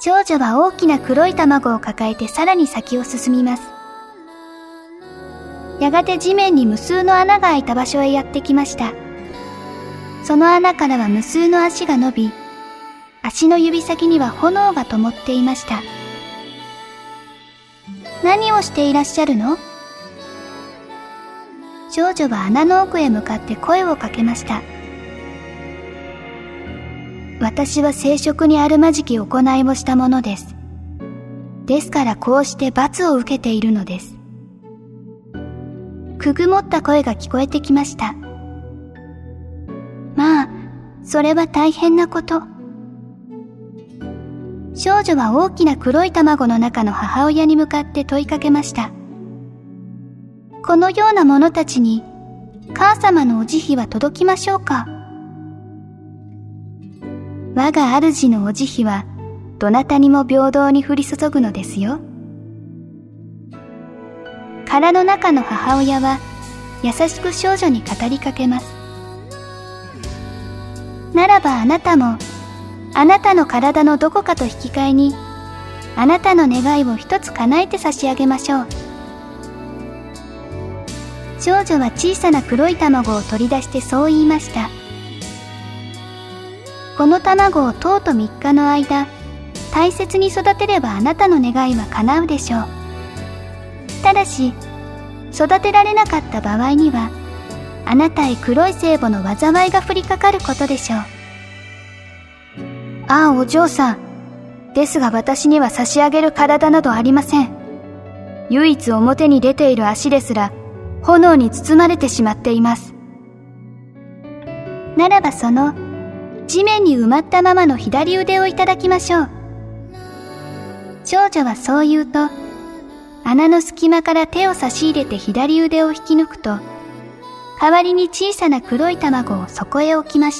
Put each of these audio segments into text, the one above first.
少女は大きな黒い卵を抱えてさらに先を進みます。やがて地面に無数の穴が開いた場所へやってきました。その穴からは無数の足が伸び、足の指先には炎が灯っていました。何をしていらっしゃるの？少女は穴の奥へ向かって声をかけました。私は生殖にあるまじき行いをしたものです。ですからこうして罰を受けているのです。くぐもった声が聞こえてきました。まあ、それは大変なこと。少女は大きな黒い卵の中の母親に向かって問いかけました。このような者たちに母様のお慈悲は届きましょうか？我が主のお慈悲はどなたにも平等に降り注ぐのですよ。殻の中の母親は優しく少女に語りかけます。ならばあなたもあなたの体のどこかと引き換えにあなたの願いを一つ叶えて差し上げましょう。少女は小さな黒い卵を取り出してそう言いました。この卵を10と3日の間大切に育てればあなたの願いは叶うでしょう。ただし育てられなかった場合にはあなたへ黒い聖母の災いが降りかかることでしょう。ああ、お嬢さん。ですが私には差し上げる体などありません。唯一表に出ている足ですら炎に包まれてしまっています。ならばその地面に埋まったままの左腕をいただきましょう。少女はそう言うと、穴の隙間から手を差し入れて左腕を引き抜くと、代わりに小さな黒い卵をそこへ置きました。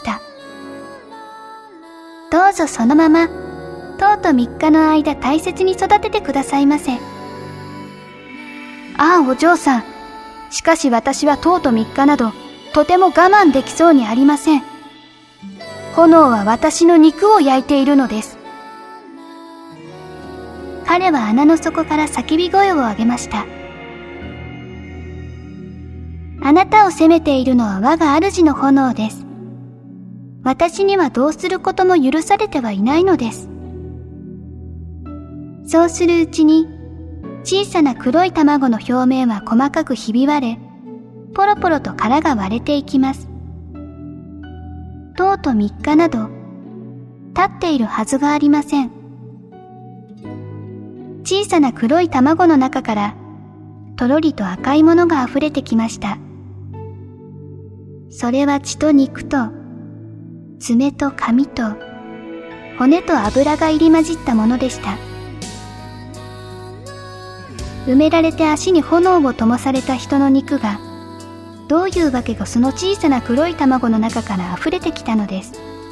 どうぞそのまま、10と3日の間大切に育ててくださいませ。ああ、お嬢さん。しかし私は10と3日など、とても我慢できそうにありません。炎は私の肉を焼いているのです。彼は穴の底から叫び声を上げました。あなたを責めているのは我が主の炎です。私にはどうすることも許されてはいないのです。そうするうちに、小さな黒い卵の表面は細かくひび割れ、ポロポロと殻が割れていきます。10と3日など、立っているはずがありません。小さな黒い卵の中から、とろりと赤いものがあふれてきました。それは血と肉と、爪と髪と、骨と油が入り混じったものでした。埋められて足に炎を灯された人の肉が、どういうわけかその小さな黒い卵の中から溢れてきたのです。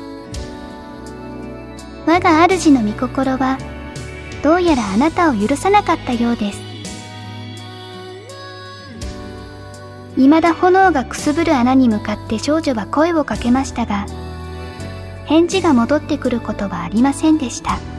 我が主の御心は、どうやらあなたを許さなかったようです。未だ炎がくすぶる穴に向かって少女は声をかけましたが、返事が戻ってくることはありませんでした。